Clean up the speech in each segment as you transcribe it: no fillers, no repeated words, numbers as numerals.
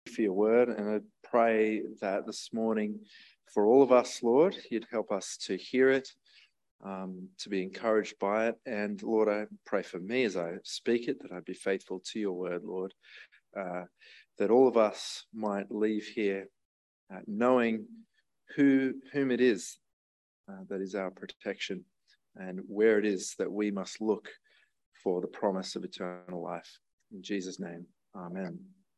for your word, and I pray that this morning for all of us, Lord, you'd help us to hear it, to be encouraged by it. And Lord, I pray for me as I speak it, that I'd be faithful to your word, Lord, that all of us might leave here knowing whom it is that is our protection and where it is that we must look for the promise of eternal life. In Jesus' name, amen.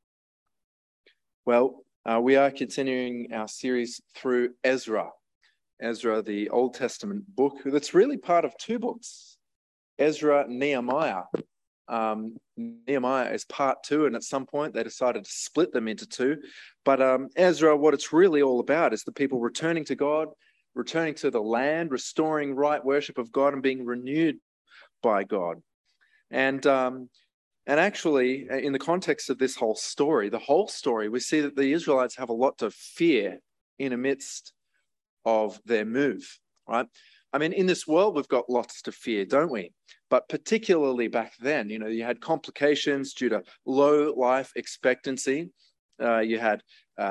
Well, we are continuing our series through Ezra. Ezra, the Old Testament book, that's really part of two books, Ezra, Nehemiah. Nehemiah is part two, and at some point they decided to split them into two. But Ezra, what it's really all about is the people returning to God, returning to the land, restoring right worship of God, and being renewed by God. And actually, in the context of this whole story, we see that the Israelites have a lot to fear in the midst of their move, right? I mean, in this world, we've got lots to fear, don't we? But particularly back then, you had complications due to low life expectancy. You had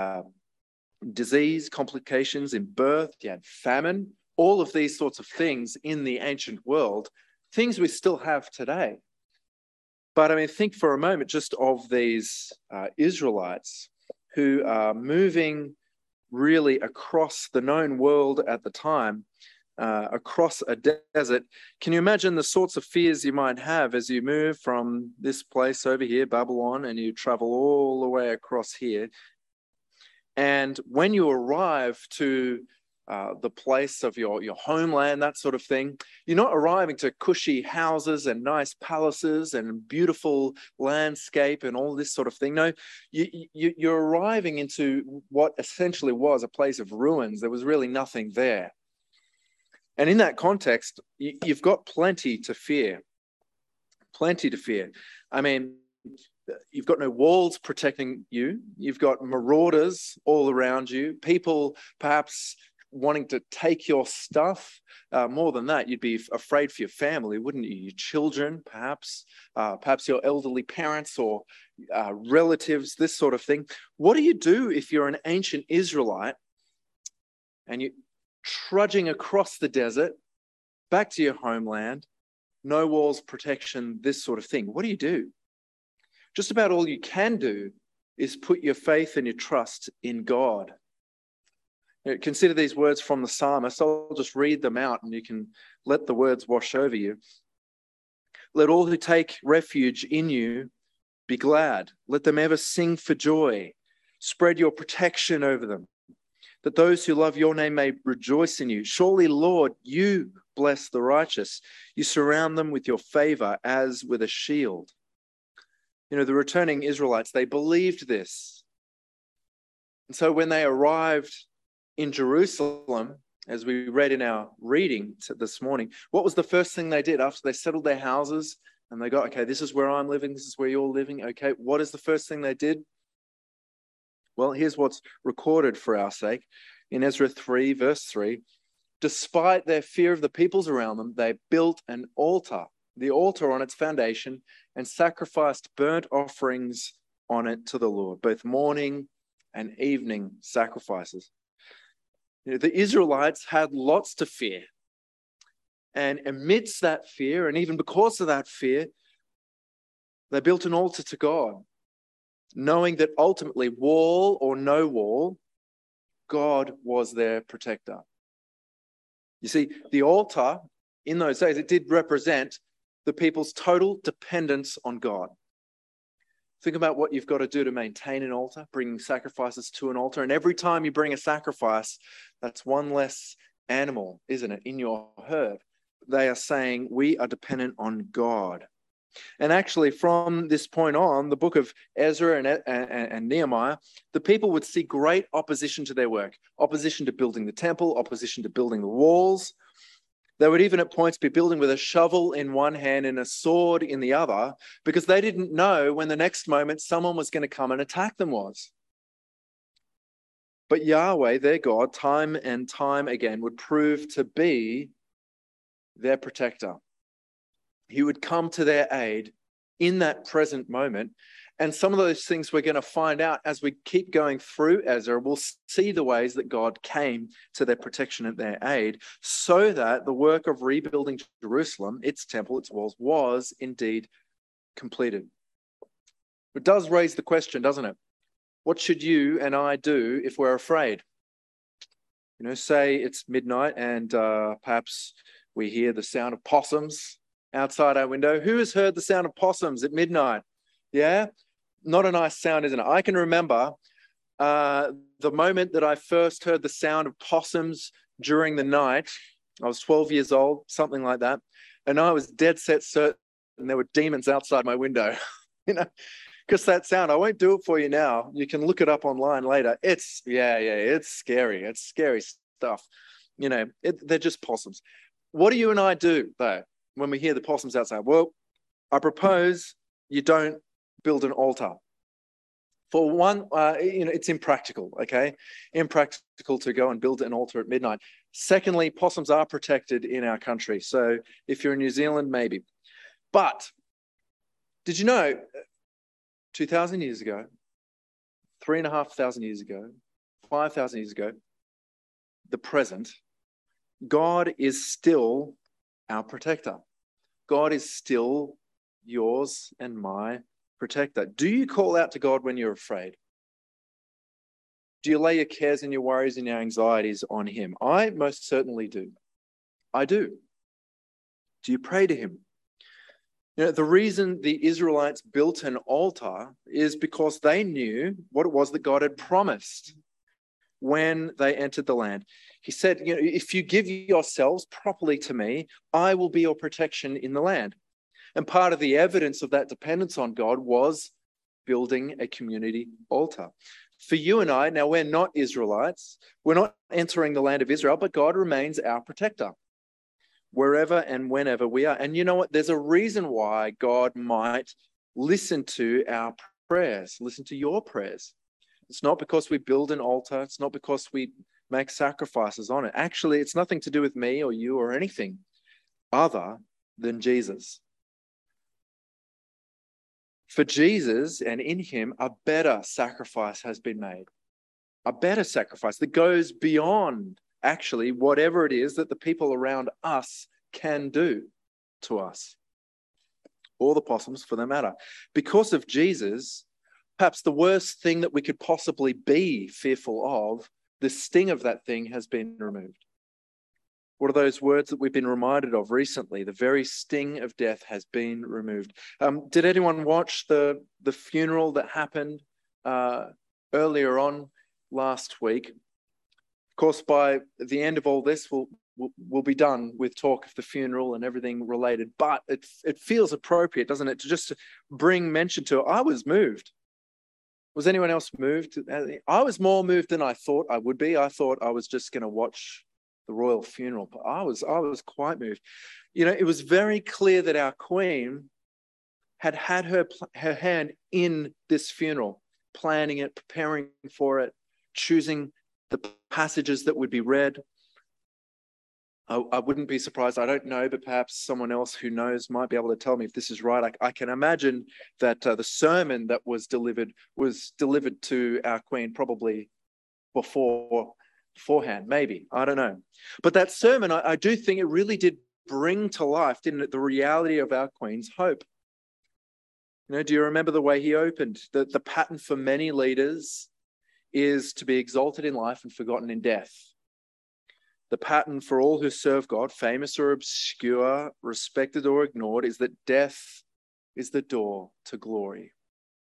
disease, complications in birth. You had famine. All of these sorts of things in the ancient world, things we still have today. But I mean, think for a moment just of these Israelites who are moving really across the known world at the time, across a desert. Can you imagine the sorts of fears you might have as you move from this place over here, Babylon, and you travel all the way across here? And when you arrive to the place of your homeland, that sort of thing, you're not arriving to cushy houses and nice palaces and beautiful landscape and all this sort of thing. No, you're arriving into what essentially was a place of ruins. There was really nothing there. And in that context, you've got plenty to fear. Plenty to fear. I mean, you've got no walls protecting you. You've got marauders all around you. People perhaps wanting to take your stuff. More than that, you'd be afraid for your family, wouldn't you? Your children, perhaps your elderly parents or relatives, this sort of thing. What do you do if you're an ancient Israelite and you're trudging across the desert back to your homeland, no walls, protection, this sort of thing? What do you do? Just about all you can do is put your faith and your trust in God. Consider these words from the psalmist. I'll just read them out and you can let the words wash over you. Let all who take refuge in you be glad. Let them ever sing for joy. Spread your protection over them, that those who love your name may rejoice in you. Surely, Lord, you bless the righteous. You surround them with your favor as with a shield. The returning Israelites, they believed this. And so when they arrived in Jerusalem, as we read in our reading this morning, what was the first thing they did after they settled their houses and they got, okay, this is where I'm living, this is where you're living, okay, what is the first thing they did? Well, here's what's recorded for our sake. In Ezra 3, verse 3, despite their fear of the peoples around them, they built an altar, the altar on its foundation, and sacrificed burnt offerings on it to the Lord, both morning and evening sacrifices. The Israelites had lots to fear. And amidst that fear, and even because of that fear, they built an altar to God, knowing that ultimately, wall or no wall, God was their protector. You see, the altar in those days, it did represent the people's total dependence on God. Think about what you've got to do to maintain an altar, bringing sacrifices to an altar. And every time you bring a sacrifice, that's one less animal, isn't it, in your herd. They are saying we are dependent on God. And actually, from this point on, the book of Ezra and Nehemiah, the people would see great opposition to their work, opposition to building the temple, opposition to building the walls. They would even at points be building with a shovel in one hand and a sword in the other, because they didn't know when the next moment someone was going to come and attack them was. But Yahweh, their God, time and time again would prove to be their protector. He would come to their aid in that present moment. And some of those things we're going to find out as we keep going through Ezra. We'll see the ways that God came to their protection and their aid, so that the work of rebuilding Jerusalem, its temple, its walls, was indeed completed. It does raise the question, doesn't it? What should you and I do if we're afraid? You know, say it's midnight and perhaps we hear the sound of possums outside our window. Who has heard the sound of possums at midnight? Yeah? Not a nice sound, isn't it? I can remember the moment that I first heard the sound of possums during the night. I was 12 years old, something like that. And I was dead set certain there were demons outside my window, you know, because that sound, I won't do it for you now. You can look it up online later. It's scary. It's scary stuff. You know, they're just possums. What do you and I do, though, when we hear the possums outside? Well, I propose you don't build an altar. For one, it's impractical, okay? Impractical to go and build an altar at midnight. Secondly, possums are protected in our country. So if you're in New Zealand, maybe. But did you know 2,000 years ago, 3,500 years ago, 5,000 years ago, the present, God is still our protector. God is still yours and my protector. Do you call out to God when you're afraid? Do you lay your cares and your worries and your anxieties on him? I most certainly do. I do. Do you pray to him? You know, the reason the Israelites built an altar is because they knew what it was that God had promised when they entered the land. He said, you know, if you give yourselves properly to me, I will be your protection in the land. And part of the evidence of that dependence on God was building a community altar. For you and I, now we're not Israelites, we're not entering the land of Israel, but God remains our protector wherever and whenever we are. And you know what? There's a reason why God might listen to our prayers, listen to your prayers. It's not because we build an altar. It's not because we make sacrifices on it. Actually, it's nothing to do with me or you or anything other than Jesus. For Jesus and in him, a better sacrifice has been made. A better sacrifice that goes beyond actually whatever it is that the people around us can do to us. Or the possums for that matter. Because of Jesus, perhaps the worst thing that we could possibly be fearful of, the sting of that thing has been removed. What are those words that we've been reminded of recently? The very sting of death has been removed. Did anyone watch the funeral that happened earlier on last week? Of course, by the end of all this, we'll be done with talk of the funeral and everything related. But it feels appropriate, doesn't it, to just bring mention to it. I was moved. Was anyone else moved? I was more moved than I thought I would be. I thought I was just going to watch the royal funeral, but I was quite moved. You know, it was very clear that our Queen had her hand in this funeral, planning it, preparing for it, choosing the passages that would be read. I wouldn't be surprised. I don't know, but perhaps someone else who knows might be able to tell me if this is right. I can imagine that the sermon that was delivered to our Queen probably beforehand, maybe. I don't know. But that sermon, I do think it really did bring to life, didn't it, the reality of our Queen's hope. You know, do you remember the way he opened? The pattern for many leaders is to be exalted in life and forgotten in death. The pattern for all who serve God, famous or obscure, respected or ignored, is that death is the door to glory.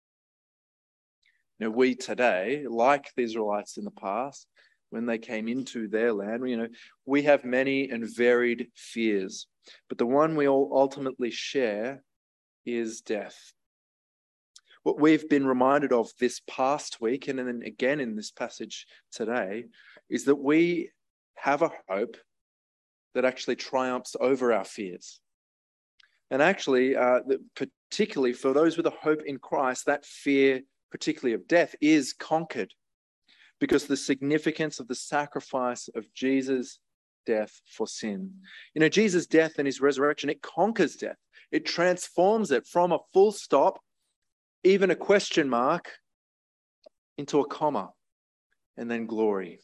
Now, we today, like the Israelites in the past, when they came into their land, you know, we have many and varied fears, but the one we all ultimately share is death. What we've been reminded of this past week, and then again in this passage today, is that we have a hope that actually triumphs over our fears. And actually, particularly for those with a hope in Christ, that fear, particularly of death, is conquered because the significance of the sacrifice of Jesus' death for sin. You know, Jesus' death and his resurrection, it conquers death. It transforms it from a full stop even a question mark into a comma, and then glory.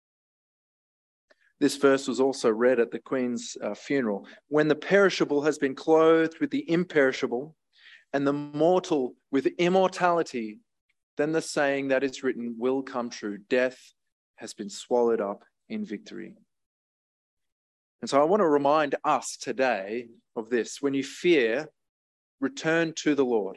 This verse was also read at the Queen's funeral. When the perishable has been clothed with the imperishable, and the mortal with immortality, then the saying that is written will come true. Death has been swallowed up in victory. And so I want to remind us today of this. When you fear, return to the Lord.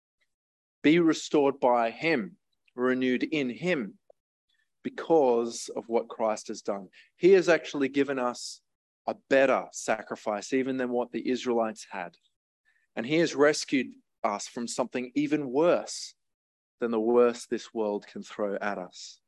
Be restored by him, renewed in him, because of what Christ has done. He has actually given us a better sacrifice even than what the Israelites had. And he has rescued us from something even worse than the worst this world can throw at us.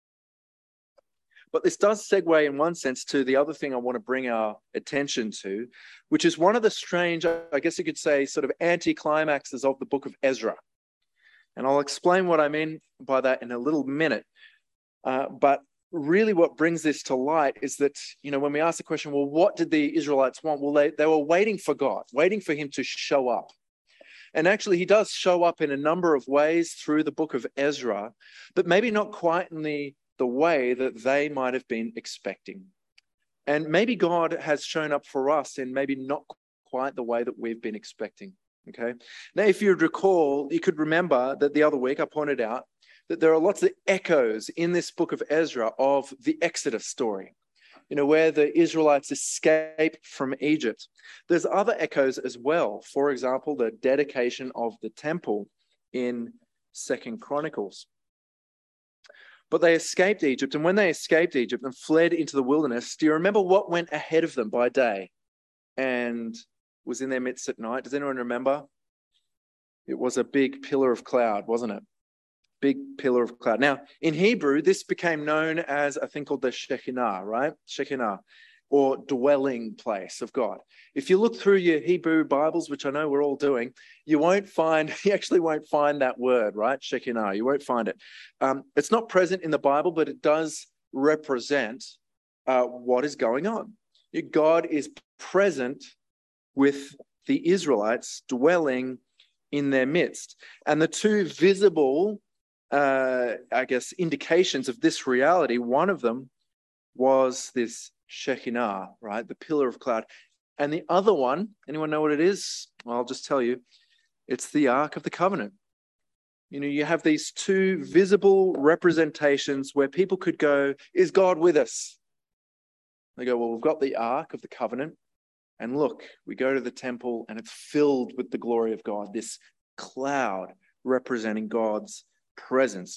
But this does segue in one sense to the other thing I want to bring our attention to, which is one of the strange, I guess you could say, sort of anti-climaxes of the book of Ezra. And I'll explain what I mean by that in a little minute. But really what brings this to light is that, when we ask the question, well, what did the Israelites want? Well, they were waiting for God, waiting for him to show up. And actually, he does show up in a number of ways through the book of Ezra, but maybe not quite in the way that they might have been expecting. And maybe God has shown up for us in maybe not quite the way that we've been expecting. Okay. Now, if you recall, you could remember that the other week I pointed out that there are lots of echoes in this book of Ezra of the Exodus story, where the Israelites escape from Egypt. There's other echoes as well. For example, the dedication of the temple in 2 Chronicles. But they escaped Egypt, and when they escaped Egypt and fled into the wilderness, do you remember what went ahead of them by day and was in their midst at night? Does anyone remember? It was a big pillar of cloud, wasn't it? Big pillar of cloud. Now, in Hebrew, this became known as a thing called the Shekinah, right? Shekinah, or dwelling place of God. If you look through your Hebrew Bibles, which I know we're all doing, you actually won't find that word, right? Shekinah, you won't find it. It's not present in the Bible, but it does represent what is going on. God is present with the Israelites dwelling in their midst. And the two visible indications of this reality, one of them was this Shekinah, right? The pillar of cloud. And the other one, anyone know what it is? Well, I'll just tell you. It's the Ark of the Covenant. You have these two visible representations where people could go, is God with us? They go, well, we've got the Ark of the Covenant. And look, we go to the temple and it's filled with the glory of God, this cloud representing God's presence.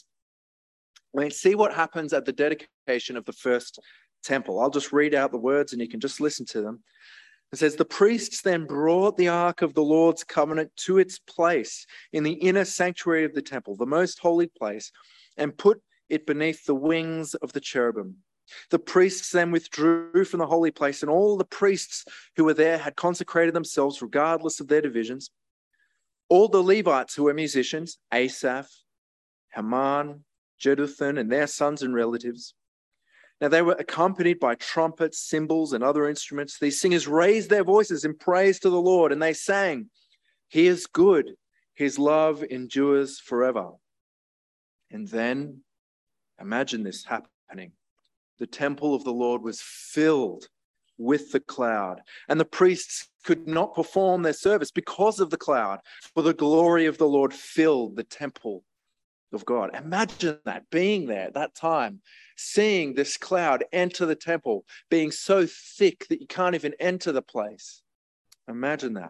See what happens at the dedication of the first temple. I'll just read out the words and you can just listen to them. It says, the priests then brought the Ark of the Lord's covenant to its place in the inner sanctuary of the temple, the most holy place, and put it beneath the wings of the cherubim. The priests then withdrew from the holy place, and all the priests who were there had consecrated themselves regardless of their divisions. All the Levites who were musicians, Asaph, Heman, Jeduthun, and their sons and relatives. Now they were accompanied by trumpets, cymbals, and other instruments. These singers raised their voices in praise to the Lord, and they sang, He is good, His love endures forever. And then, imagine this happening. The temple of the Lord was filled with the cloud, and the priests could not perform their service because of the cloud, for the glory of the Lord filled the temple of God. Imagine that, being there at that time, seeing this cloud enter the temple, being so thick that you can't even enter the place. Imagine that.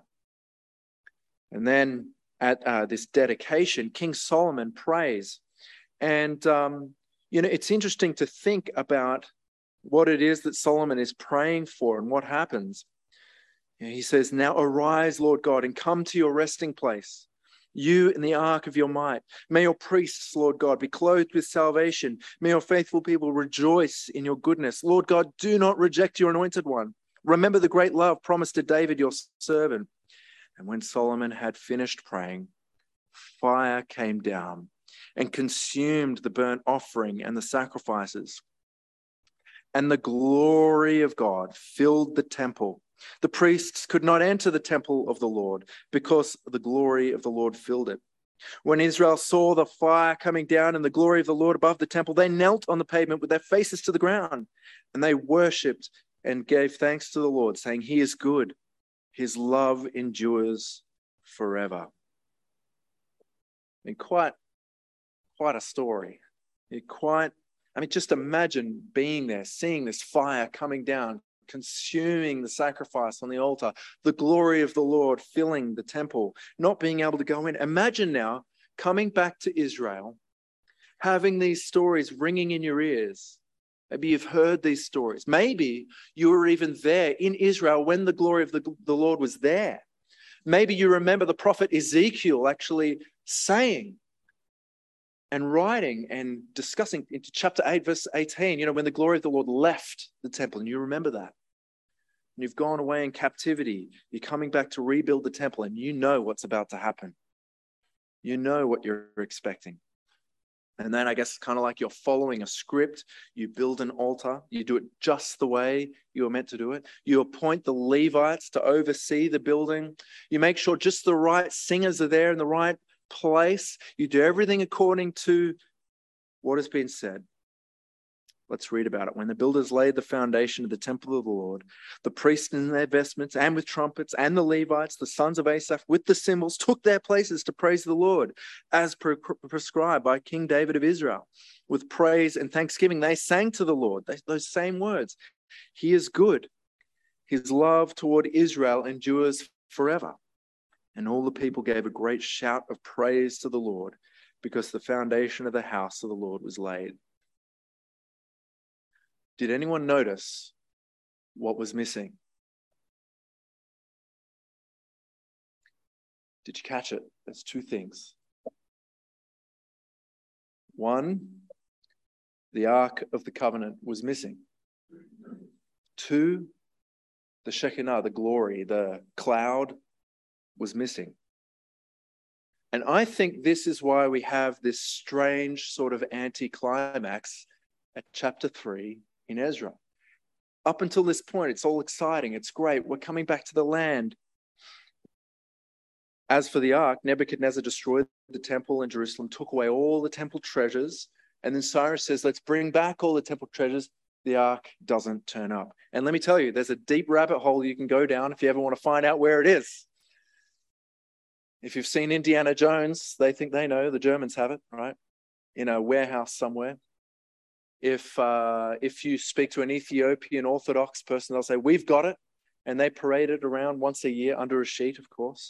And then at this dedication, King Solomon prays. And, it's interesting to think about what it is that Solomon is praying for and what happens. He says, now arise, Lord God, and come to your resting place, you in the ark of your might. May your priests, Lord God, be clothed with salvation. May your faithful people rejoice in your goodness. Lord God, do not reject your anointed one. Remember the great love promised to David, your servant. And when Solomon had finished praying, fire came down and consumed the burnt offering and the sacrifices. And the glory of God filled the temple. The priests could not enter the temple of the Lord because the glory of the Lord filled it. When Israel saw the fire coming down and the glory of the Lord above the temple, they knelt on the pavement with their faces to the ground, and they worshipped and gave thanks to the Lord, saying, He is good. His love endures forever. And quite a story. Just imagine being there, seeing this fire coming down, consuming the sacrifice on the altar, the glory of the Lord filling the temple, not being able to go in. Imagine now coming back to Israel, having these stories ringing in your ears. Maybe you've heard these stories. Maybe you were even there in Israel when the glory of the Lord was there. Maybe you remember the prophet Ezekiel actually saying and writing and discussing into chapter 8, verse 18, when the glory of the Lord left the temple, and you remember that. And you've gone away in captivity. You're coming back to rebuild the temple, and you know what's about to happen. You know what you're expecting. And then I guess kind of like you're following a script. You build an altar. You do it just the way you were meant to do it. You appoint the Levites to oversee the building. You make sure just the right singers are there in the right place. You do everything according to what has been said. Let's read about it. When the builders laid the foundation of the temple of the Lord, the priests in their vestments and with trumpets, and the Levites, the sons of Asaph, with the cymbals, took their places to praise the Lord, as prescribed by King David of Israel. With praise and thanksgiving, they sang to the Lord, those same words. He is good. His love toward Israel endures forever. And all the people gave a great shout of praise to the Lord, because the foundation of the house of the Lord was laid. Did anyone notice what was missing? Did you catch it? There's two things. One, the Ark of the Covenant was missing. Two, the Shekinah, the glory, the cloud was missing. And I think this is why we have this strange sort of anticlimax at chapter 3 in Ezra. Up until this point, it's all exciting. It's great. We're coming back to the land. As for the ark, Nebuchadnezzar destroyed the temple in Jerusalem, took away all the temple treasures. And then Cyrus says, let's bring back all the temple treasures. The ark doesn't turn up. And let me tell you, there's a deep rabbit hole you can go down if you ever want to find out where it is. If you've seen Indiana Jones, they think they know. The Germans have it, right? In a warehouse somewhere. If you speak to an Ethiopian Orthodox person, they'll say, we've got it. And they parade it around once a year under a sheet, of course.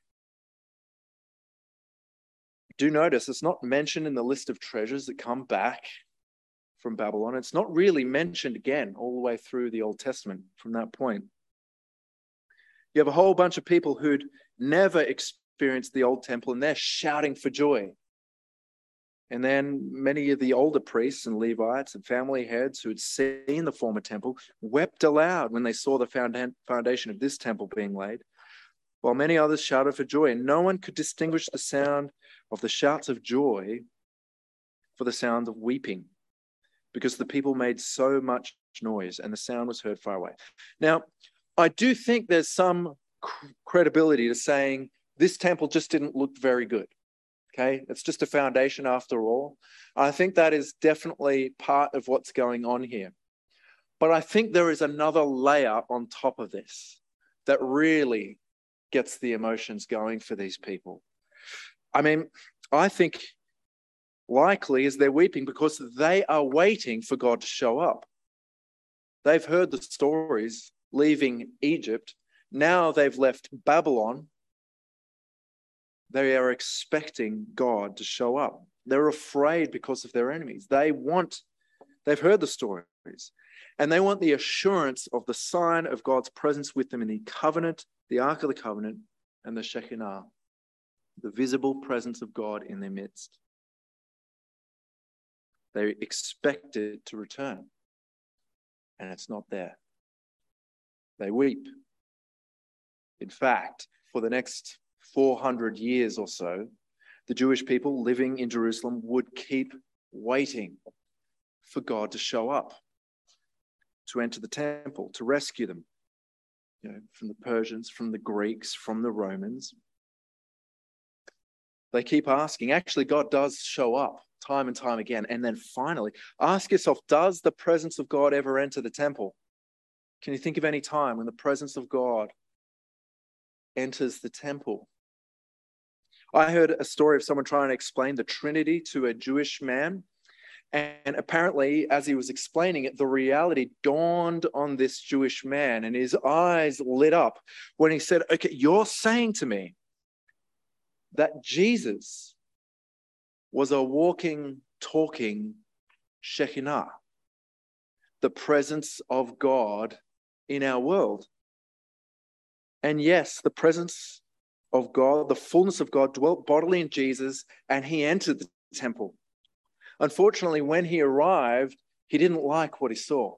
Do notice it's not mentioned in the list of treasures that come back from Babylon. It's not really mentioned again all the way through the Old Testament from that point. You have a whole bunch of people who'd never experienced the old temple, and they're shouting for joy. And then many of the older priests and Levites and family heads who had seen the former temple wept aloud when they saw the foundation of this temple being laid, while many others shouted for joy. And no one could distinguish the sound of the shouts of joy for the sound of weeping, because the people made so much noise and the sound was heard far away. Now, I do think there's some credibility to saying this temple just didn't look very good. Okay, it's just a foundation after all. I think that is definitely part of what's going on here. But I think there is another layer on top of this that really gets the emotions going for these people. I mean, I think likely is they're weeping because they are waiting for God to show up. They've heard the stories leaving Egypt. Now they've left Babylon. They are expecting God to show up. They're afraid because of their enemies. They've heard the stories, and they want the assurance of the sign of God's presence with them in the covenant, the Ark of the Covenant, and the Shekinah, the visible presence of God in their midst. They expect it to return, and it's not there. They weep. In fact, for the next 400 years or so, the Jewish people living in Jerusalem would keep waiting for God to show up, to enter the temple, to rescue them, from the Persians, from the Greeks, from the Romans. They keep asking. Actually, God does show up time and time again. And then finally, ask yourself, does the presence of God ever enter the temple? Can you think of any time when the presence of God enters the temple? I heard a story of someone trying to explain the Trinity to a Jewish man. And apparently, as he was explaining it, the reality dawned on this Jewish man and his eyes lit up when he said, okay, you're saying to me that Jesus was a walking, talking Shekinah, the presence of God in our world. And yes, the presence of God, the fullness of God dwelt bodily in Jesus, and he entered the temple. Unfortunately, when he arrived, he didn't like what he saw.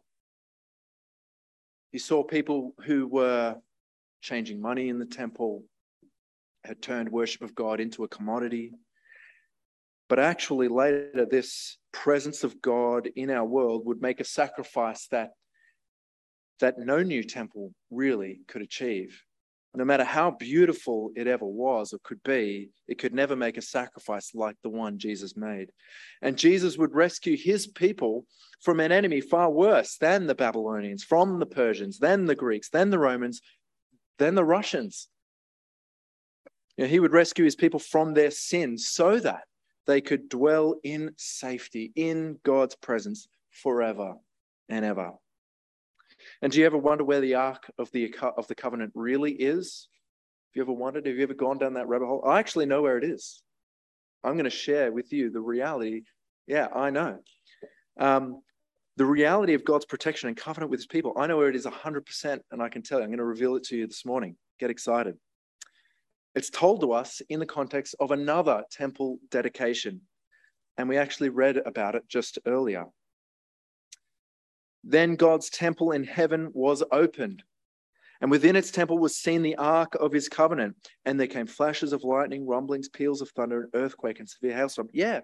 He saw people who were changing money in the temple, had turned worship of God into a commodity. But actually later, this presence of God in our world would make a sacrifice that no new temple really could achieve. No matter how beautiful it ever was or could be, it could never make a sacrifice like the one Jesus made. And Jesus would rescue his people from an enemy far worse than the Babylonians, from the Persians, then the Greeks, then the Romans, then the Russians. He would rescue his people from their sins so that they could dwell in safety, in God's presence forever and ever. And do you ever wonder where the Ark of the Covenant really is? Have you ever wondered? Have you ever gone down that rabbit hole? I actually know where it is. I'm going to share with you the reality. Yeah, I know. The reality of God's protection and covenant with his people. I know where it is 100%, and I can tell you, I'm going to reveal it to you this morning. Get excited. It's told to us in the context of another temple dedication, and we actually read about it just earlier. Then God's temple in heaven was opened, and within its temple was seen the ark of his covenant. And there came flashes of lightning, rumblings, peals of thunder, an earthquake, and severe hailstorm. Yeah.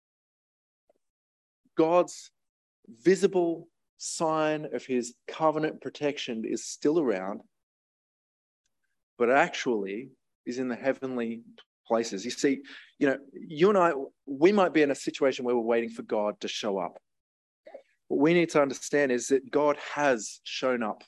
God's visible sign of his covenant protection is still around, but actually is in the heavenly places. You see, you and I, we might be in a situation where we're waiting for God to show up. What we need to understand is that God has shown up.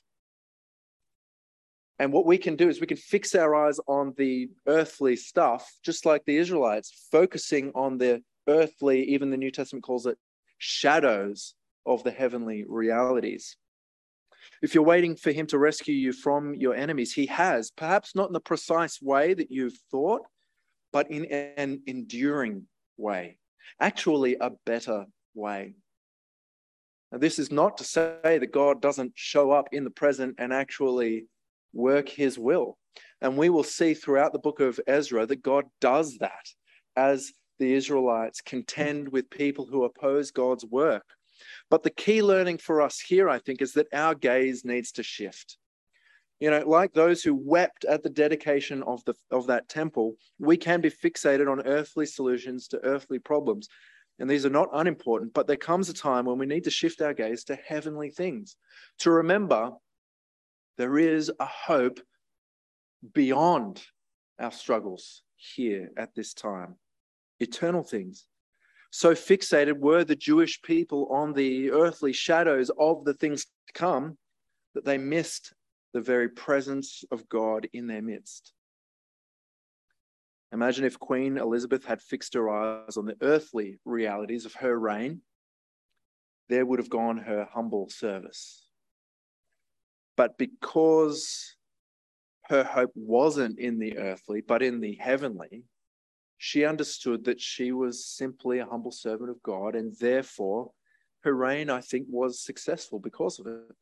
And what we can do is we can fix our eyes on the earthly stuff, just like the Israelites, focusing on the earthly, even the New Testament calls it shadows of the heavenly realities. If you're waiting for him to rescue you from your enemies, he has, perhaps not in the precise way that you've thought, but in an enduring way, actually a better way. Now, this is not to say that God doesn't show up in the present and actually work his will. And we will see throughout the book of Ezra that God does that as the Israelites contend with people who oppose God's work. But the key learning for us here, I think, is that our gaze needs to shift. Like those who wept at the dedication of that temple, we can be fixated on earthly solutions to earthly problems. And these are not unimportant, but there comes a time when we need to shift our gaze to heavenly things, to remember there is a hope beyond our struggles here at this time, eternal things. So fixated were the Jewish people on the earthly shadows of the things to come that they missed the very presence of God in their midst. Imagine if Queen Elizabeth had fixed her eyes on the earthly realities of her reign, there would have gone her humble service. But because her hope wasn't in the earthly, but in the heavenly, she understood that she was simply a humble servant of God, and therefore her reign, I think, was successful because of it.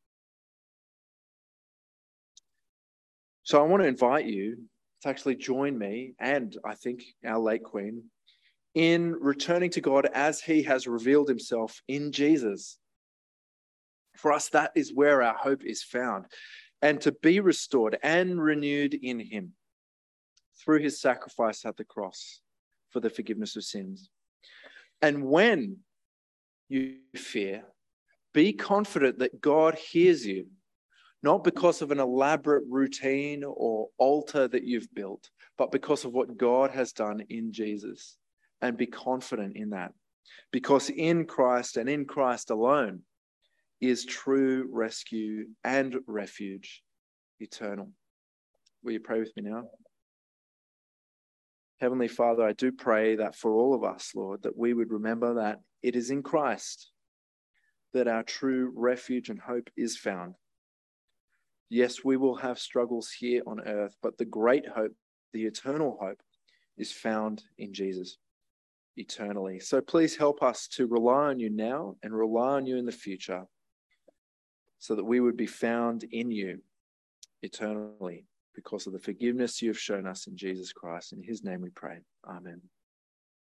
So I want to invite you to actually join me, and I think our late Queen, in returning to God as he has revealed himself in Jesus. For us, that is where our hope is found, and to be restored and renewed in him through his sacrifice at the cross for the forgiveness of sins. And when you fear, be confident that God hears you, not because of an elaborate routine or altar that you've built, but because of what God has done in Jesus. And be confident in that. Because in Christ and in Christ alone is true rescue and refuge eternal. Will you pray with me now? Heavenly Father, I do pray that for all of us, Lord, that we would remember that it is in Christ that our true refuge and hope is found. Yes, we will have struggles here on earth, but the great hope, the eternal hope, is found in Jesus eternally. So please help us to rely on you now and rely on you in the future so that we would be found in you eternally because of the forgiveness you have shown us in Jesus Christ. In his name we pray. Amen.